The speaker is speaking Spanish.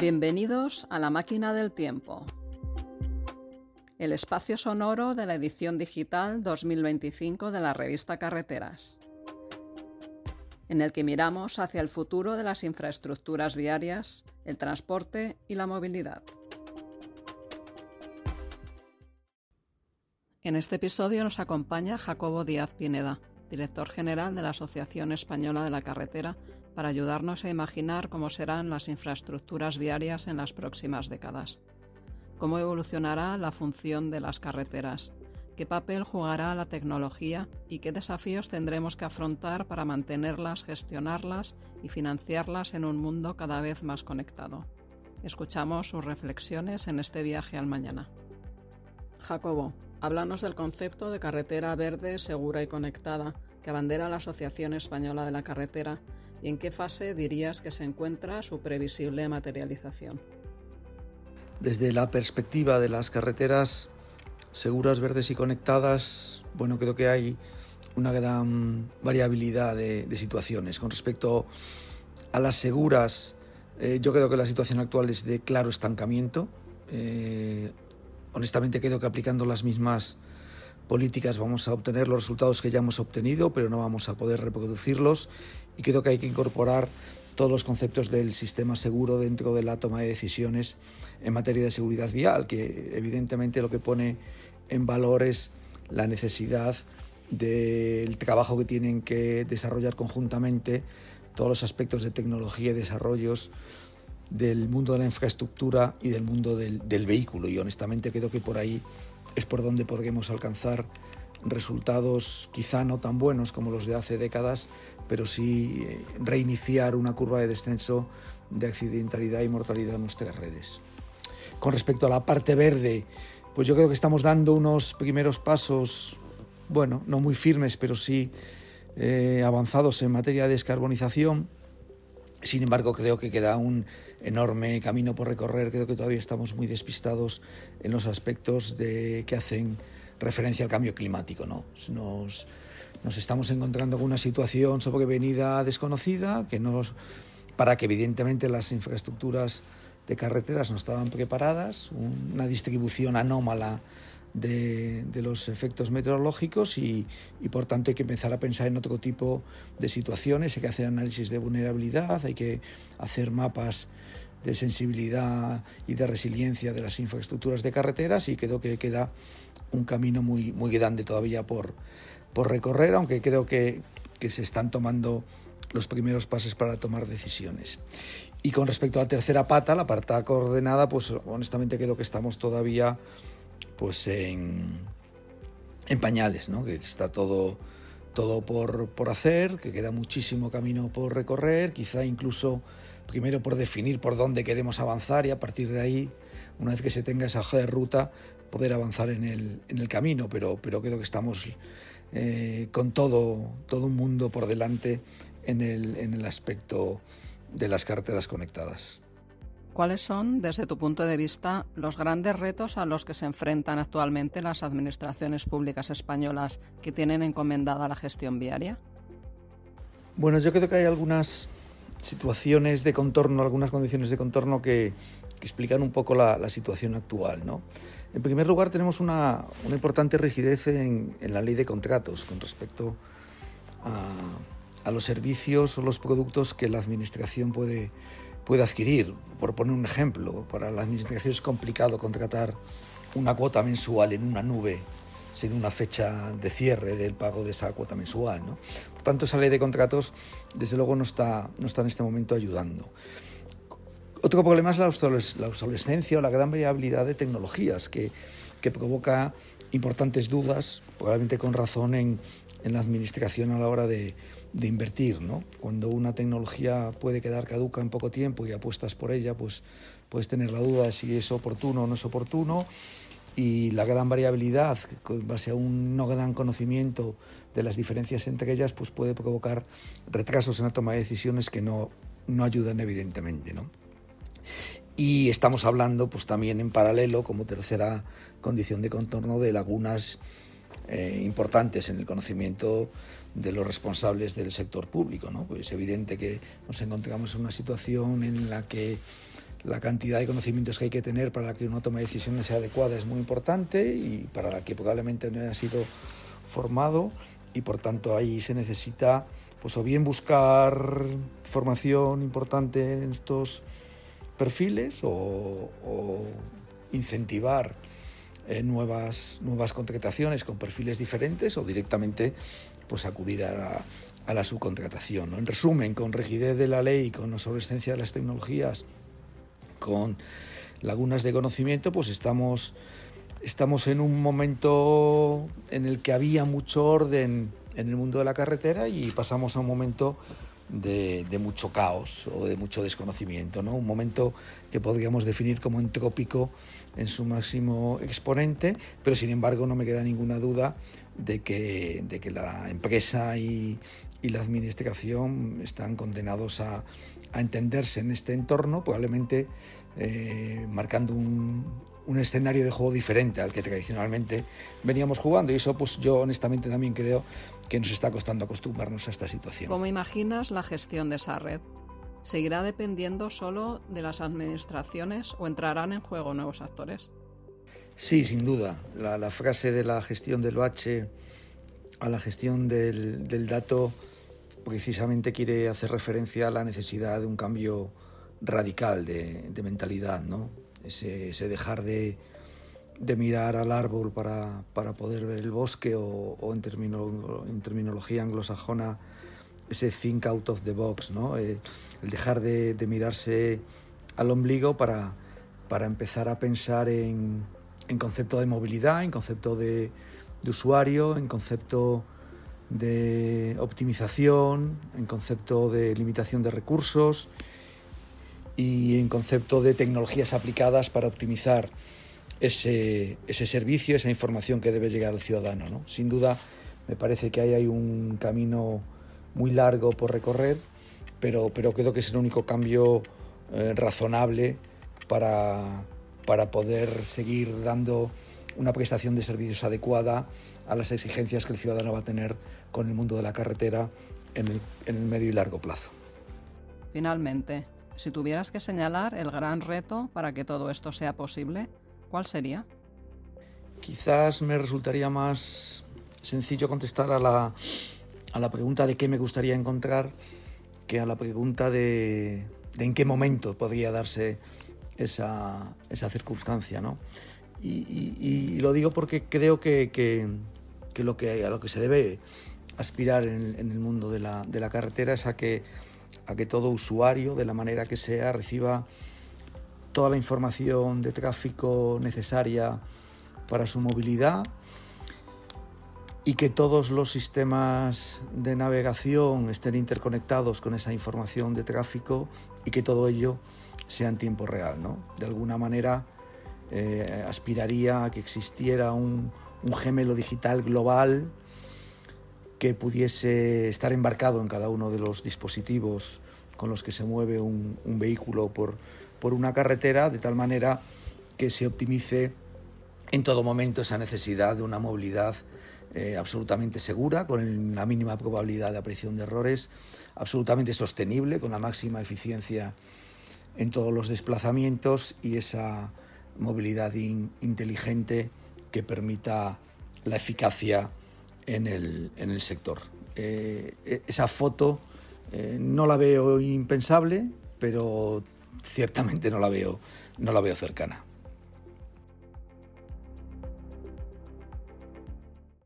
Bienvenidos a La Máquina del Tiempo, el espacio sonoro de la edición digital 2025 de la revista Carreteras, en el que miramos hacia el futuro de las infraestructuras viarias, el transporte y la movilidad. En este episodio nos acompaña Jacobo Díaz Pineda, director general de la Asociación Española de la Carretera, para ayudarnos a imaginar cómo serán las infraestructuras viarias en las próximas décadas. ¿Cómo evolucionará la función de las carreteras? ¿Qué papel jugará la tecnología y qué desafíos tendremos que afrontar para mantenerlas, gestionarlas y financiarlas en un mundo cada vez más conectado? Escuchamos sus reflexiones en este viaje al mañana. Jacobo, háblanos del concepto de carretera verde, segura y conectada que abandera la Asociación Española de la Carretera y en qué fase dirías que se encuentra su previsible materialización. Desde la perspectiva de las carreteras seguras, verdes y conectadas, creo que hay una gran variabilidad de situaciones. Con respecto a las seguras, yo creo que la situación actual es de claro estancamiento. Honestamente creo que aplicando las mismas políticas vamos a obtener los resultados que ya hemos obtenido, pero no vamos a poder reproducirlos, y creo que hay que incorporar todos los conceptos del sistema seguro dentro de la toma de decisiones en materia de seguridad vial, que evidentemente lo que pone en valor es la necesidad del trabajo que tienen que desarrollar conjuntamente todos los aspectos de tecnología y desarrollos del mundo de la infraestructura y del mundo del vehículo, y honestamente creo que por ahí es por donde podremos alcanzar resultados quizá no tan buenos como los de hace décadas, pero sí reiniciar una curva de descenso de accidentalidad y mortalidad en nuestras redes. Con respecto a la parte verde, pues yo creo que estamos dando unos primeros pasos, no muy firmes, pero sí avanzados en materia de descarbonización. Sin embargo, creo que queda un enorme camino por recorrer. Creo que todavía estamos muy despistados en los aspectos que hacen referencia al cambio climático, ¿no? Nos estamos encontrando con una situación sobrevenida desconocida, para que evidentemente las infraestructuras de carreteras no estaban preparadas, una distribución anómala de los efectos meteorológicos y por tanto hay que empezar a pensar en otro tipo de situaciones. Hay que hacer análisis de vulnerabilidad, hay que hacer mapas de sensibilidad y de resiliencia de las infraestructuras de carreteras, y creo que queda un camino muy, muy grande todavía por recorrer, aunque creo que se están tomando los primeros pasos para tomar decisiones. Y con respecto a la tercera pata, la pata coordenada, pues honestamente creo que estamos todavía en pañales, ¿no? Que está todo por hacer, que queda muchísimo camino por recorrer, quizá incluso primero por definir por dónde queremos avanzar, y a partir de ahí, una vez que se tenga esa hoja de ruta, poder avanzar en el camino, pero creo que estamos con todo un mundo por delante en el aspecto de las carreteras conectadas. ¿Cuáles son, desde tu punto de vista, los grandes retos a los que se enfrentan actualmente las administraciones públicas españolas que tienen encomendada la gestión viaria? Yo creo que hay algunas situaciones de contorno, algunas condiciones de contorno que explican un poco la situación actual, ¿no? En primer lugar, tenemos una importante rigidez en la ley de contratos con respecto a los servicios o los productos que la administración puede adquirir. Por poner un ejemplo, para la administración es complicado contratar una cuota mensual en una nube sin una fecha de cierre del pago de esa cuota mensual, ¿no? Por tanto, esa ley de contratos, desde luego, no está en este momento ayudando. Otro problema es la obsolescencia o la gran variabilidad de tecnologías que provoca importantes dudas, probablemente con razón, en la administración a la hora de invertir, ¿no? Cuando una tecnología puede quedar caduca en poco tiempo y apuestas por ella, pues puedes tener la duda de si es oportuno o no es oportuno, y la gran variabilidad, en base a un no gran conocimiento de las diferencias entre ellas, pues puede provocar retrasos en la toma de decisiones que no ayudan evidentemente, ¿no? Y estamos hablando también en paralelo, como tercera condición de contorno, de lagunas importantes en el conocimiento de los responsables del sector público, ¿no? Pues es evidente que nos encontramos en una situación en la que la cantidad de conocimientos que hay que tener para que una toma de decisiones sea adecuada es muy importante y para la que probablemente no haya sido formado, y por tanto ahí se necesita pues o bien buscar formación importante en estos perfiles o incentivar nuevas contrataciones con perfiles diferentes o directamente pues acudir a la subcontratación, ¿no? En resumen, con rigidez de la ley, con obsolescencia de las tecnologías, con lagunas de conocimiento, pues estamos en un momento en el que había mucho orden en el mundo de la carretera y pasamos a un momento de mucho caos o de mucho desconocimiento, ¿no? Un momento que podríamos definir como entrópico en su máximo exponente, pero sin embargo no me queda ninguna duda de que la empresa y la administración están condenados a entenderse en este entorno, probablemente marcando un escenario de juego diferente al que tradicionalmente veníamos jugando, y eso pues yo honestamente también creo que nos está costando acostumbrarnos a esta situación. ¿Cómo imaginas la gestión de esa red? ¿Seguirá dependiendo solo de las administraciones o entrarán en juego nuevos actores? Sí, sin duda. La frase de la gestión del bache a la gestión del dato precisamente quiere hacer referencia a la necesidad de un cambio radical de mentalidad, ¿no? Ese dejar de mirar al árbol para poder ver el bosque o en terminología anglosajona ese think out of the box, ¿no? El dejar de mirarse al ombligo para empezar a pensar en concepto de movilidad, en concepto de usuario, en concepto de optimización, en concepto de limitación de recursos y en concepto de tecnologías aplicadas para optimizar ese servicio, esa información que debe llegar al ciudadano, ¿no? Sin duda, me parece que ahí hay un camino muy largo por recorrer, pero creo que es el único cambio razonable para poder seguir dando una prestación de servicios adecuada a las exigencias que el ciudadano va a tener con el mundo de la carretera en el medio y largo plazo. Finalmente, si tuvieras que señalar el gran reto para que todo esto sea posible, ¿cuál sería? Quizás me resultaría más sencillo contestar a la pregunta de qué me gustaría encontrar que a la pregunta de en qué momento podría darse esa circunstancia, ¿no? Y lo digo porque creo que a lo que se debe aspirar en el mundo de la carretera es a que todo usuario, de la manera que sea, reciba toda la información de tráfico necesaria para su movilidad y que todos los sistemas de navegación estén interconectados con esa información de tráfico y que todo ello sea en tiempo real, ¿no? De alguna manera aspiraría a que existiera un gemelo digital global que pudiese estar embarcado en cada uno de los dispositivos con los que se mueve un vehículo por una carretera, de tal manera que se optimice en todo momento esa necesidad de una movilidad absolutamente segura, con la mínima probabilidad de aparición de errores, absolutamente sostenible, con la máxima eficiencia en todos los desplazamientos y esa movilidad inteligente que permita la eficacia en el sector. Esa foto no la veo impensable, pero ciertamente no la veo cercana.